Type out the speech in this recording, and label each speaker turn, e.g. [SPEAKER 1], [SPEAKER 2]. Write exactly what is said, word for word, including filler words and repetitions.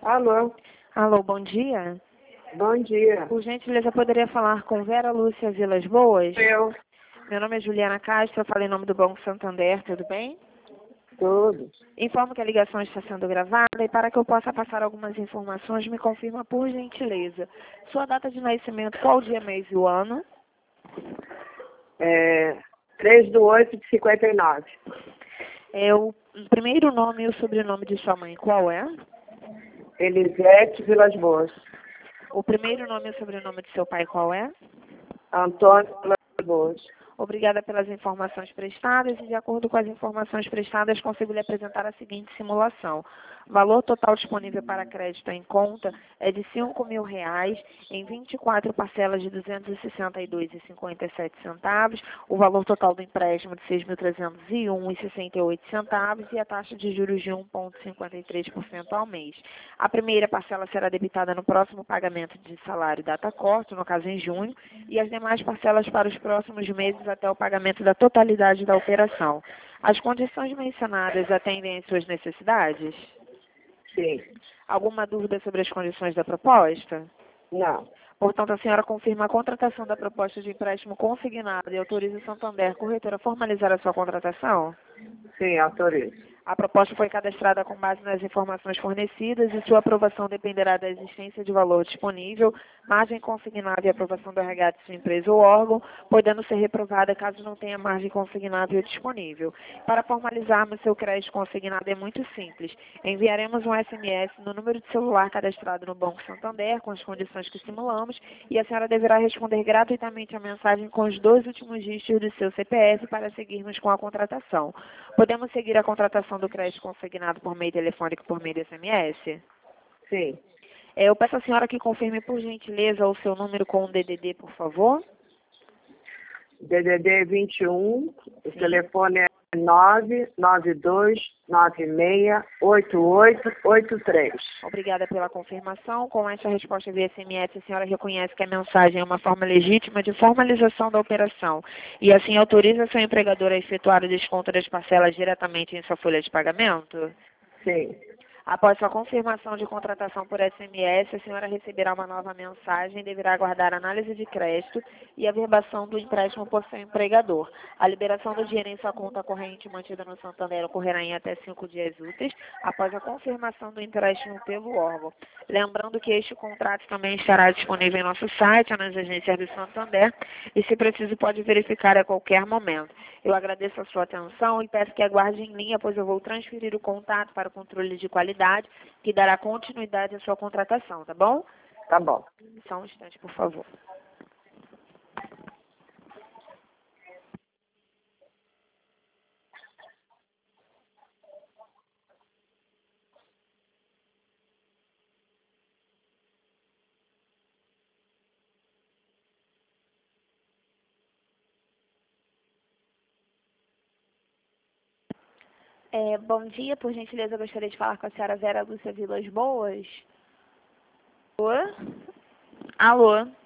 [SPEAKER 1] Alô,
[SPEAKER 2] Alô, bom dia.
[SPEAKER 1] bom dia.
[SPEAKER 2] Por gentileza, poderia falar com Vera Lúcia Vilas Boas?
[SPEAKER 1] Eu,
[SPEAKER 2] Meu nome é Juliana Castro, eu falo em nome do Banco Santander, tudo bem?
[SPEAKER 1] tudo.
[SPEAKER 2] Informo que a ligação está sendo gravada e para que eu possa passar algumas informações, me confirma por gentileza. Sua data de nascimento, qual dia, mês e o ano?
[SPEAKER 1] É, três do oito de cinquenta e nove.
[SPEAKER 2] É o primeiro nome e o sobrenome de sua mãe, qual é?
[SPEAKER 1] Elisete Vilas Boas.
[SPEAKER 2] O primeiro nome e o sobrenome de seu pai, qual é?
[SPEAKER 1] Antônio Vilas Boas.
[SPEAKER 2] Obrigada pelas informações prestadas e, de acordo com as informações prestadas, consigo lhe apresentar a seguinte simulação. O valor total disponível para crédito em conta é de cinco mil reais em vinte e quatro parcelas de duzentos e sessenta e dois reais e cinquenta e sete centavos, o valor total do empréstimo de seis mil trezentos e um reais e sessenta e oito centavos e a taxa de juros de um vírgula cinquenta e três por cento ao mês. A primeira parcela será debitada no próximo pagamento de salário data corte, no caso em junho, e as demais parcelas para os próximos meses até o pagamento da totalidade da operação. As condições mencionadas atendem às suas necessidades?
[SPEAKER 1] Sim.
[SPEAKER 2] Alguma dúvida sobre as condições da proposta?
[SPEAKER 1] Não.
[SPEAKER 2] Portanto, a senhora confirma a contratação da proposta de empréstimo consignado e autoriza o Santander Corretora a formalizar a sua contratação?
[SPEAKER 1] Sim, autorizo.
[SPEAKER 2] A proposta foi cadastrada com base nas informações fornecidas e sua aprovação dependerá da existência de valor disponível, margem consignada e aprovação do R H de sua empresa ou órgão, podendo ser reprovada caso não tenha margem consignável disponível. Para formalizarmos seu crédito consignado é muito simples. Enviaremos um S M S no número de celular cadastrado no Banco Santander com as condições que simulamos e a senhora deverá responder gratuitamente a mensagem com os dois últimos dígitos do seu C P F para seguirmos com a contratação. Podemos seguir a contratação do crédito consignado por meio telefônico por meio de S M S?
[SPEAKER 1] Sim.
[SPEAKER 2] É, eu peço à senhora que confirme, por gentileza, o seu número com o D D D, por favor.
[SPEAKER 1] D D D vinte e um, o
[SPEAKER 2] Sim.
[SPEAKER 1] telefone é nove nove dois nove seis oito oito oito três.
[SPEAKER 2] Obrigada pela confirmação. Com esta resposta via S M S, a senhora reconhece que a mensagem é uma forma legítima de formalização da operação e assim autoriza seu empregador a efetuar o desconto das parcelas diretamente em sua folha de pagamento?
[SPEAKER 1] Sim.
[SPEAKER 2] Após sua confirmação de contratação por S M S, a senhora receberá uma nova mensagem e deverá aguardar a análise de crédito e a verbação do empréstimo por seu empregador. A liberação do dinheiro em sua conta corrente mantida no Santander ocorrerá em até cinco dias úteis, após a confirmação do empréstimo pelo órgão. Lembrando que este contrato também estará disponível em nosso site, nas agências do Santander, e se preciso pode verificar a qualquer momento. Eu agradeço a sua atenção e peço que aguarde em linha, pois eu vou transferir o contato para o controle de qualidade, que dará continuidade à sua contratação, tá bom?
[SPEAKER 1] Tá bom.
[SPEAKER 2] Só um instante, por favor. É, bom dia, por gentileza, eu gostaria de falar com a senhora Vera Lúcia Vilas Boas. Alô? Alô?